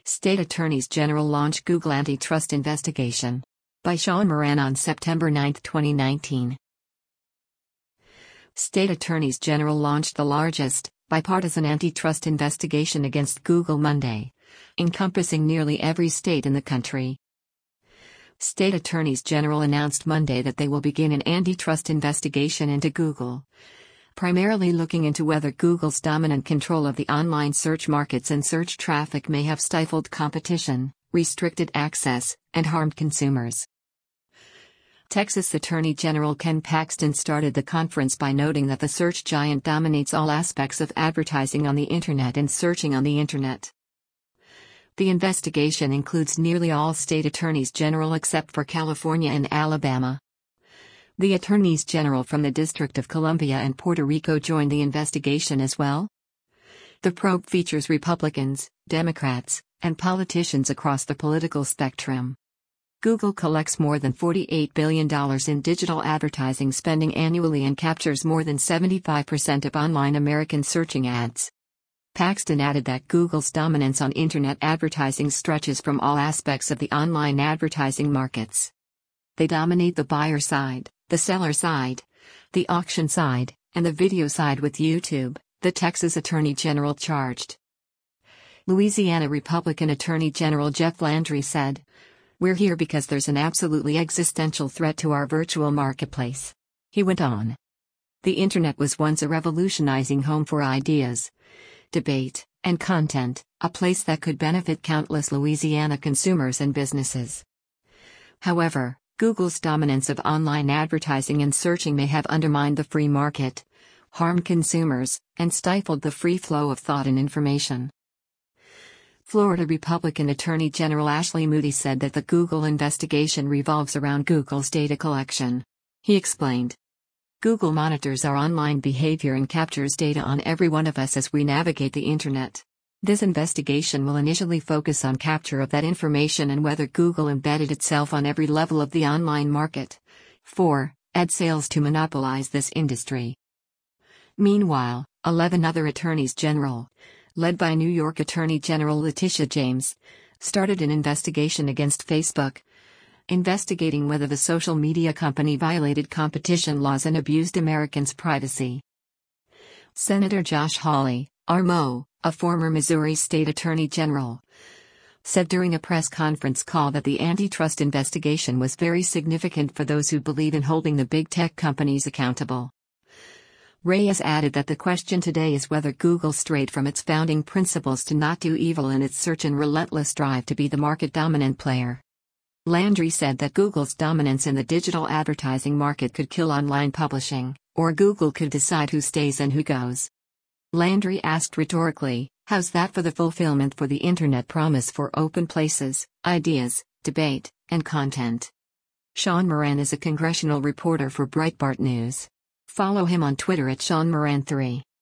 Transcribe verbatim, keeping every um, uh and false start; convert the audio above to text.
State Attorneys General launch Google antitrust investigation. By Sean Moran on September ninth, twenty nineteen. State Attorneys General launched the largest, bipartisan antitrust investigation against Google Monday, encompassing nearly every state in the country. State Attorneys General announced Monday that they will begin an antitrust investigation into Google, primarily looking into whether Google's dominant control of the online search markets and search traffic may have stifled competition, restricted access, and harmed consumers. Texas Attorney General Ken Paxton started the conference by noting that the search giant dominates all aspects of advertising on the Internet and searching on the Internet. The investigation includes nearly all state attorneys general except for California and Alabama. The attorneys general from the District of Columbia and Puerto Rico joined the investigation as well. The probe features Republicans, Democrats, and politicians across the political spectrum. Google collects more than forty-eight billion dollars in digital advertising spending annually and captures more than seventy-five percent of online American searching ads. Paxton added that Google's dominance on Internet advertising stretches from all aspects of the online advertising markets. They dominate the buyer side, the seller side, the auction side, and the video side with YouTube, the Texas Attorney General charged. Louisiana Republican Attorney General Jeff Landry said, "We're here because there's an absolutely existential threat to our virtual marketplace." He went on. The Internet was once a revolutionizing home for ideas, debate, and content, a place that could benefit countless Louisiana consumers and businesses. However, Google's dominance of online advertising and searching may have undermined the free market, harmed consumers, and stifled the free flow of thought and information. Florida Republican Attorney General Ashley Moody said that the Google investigation revolves around Google's data collection. He explained, "Google monitors our online behavior and captures data on every one of us as we navigate the Internet. This investigation will initially focus on capture of that information and whether Google embedded itself on every level of the online market. four. Ad sales to monopolize this industry." Meanwhile, eleven other attorneys general, led by New York Attorney General Letitia James, started an investigation against Facebook, investigating whether the social media company violated competition laws and abused Americans' privacy. Senator Josh Hawley, R M O, a former Missouri State Attorney General, said during a press conference call that the antitrust investigation was very significant for those who believe in holding the big tech companies accountable. Reyes added that the question today is whether Google strayed from its founding principles to not do evil in its search and relentless drive to be the market-dominant player. Landry said that Google's dominance in the digital advertising market could kill online publishing, or Google could decide who stays and who goes. Landry asked rhetorically, "How's that for the fulfillment for the Internet promise for open places, ideas, debate, and content?" Sean Moran is a congressional reporter for Breitbart News. Follow him on Twitter at Sean Moran three.